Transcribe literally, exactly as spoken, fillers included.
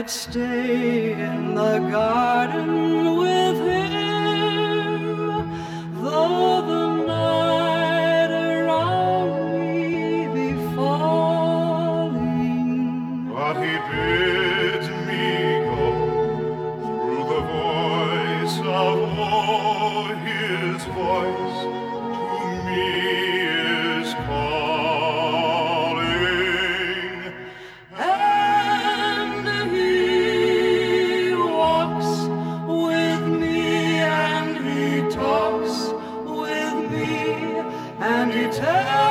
I'd stay in the garden with him, though the night around me be falling. But he bids me go through the voice of all, his voice to me is calling. And he walks with me, and he talks with me, and he tells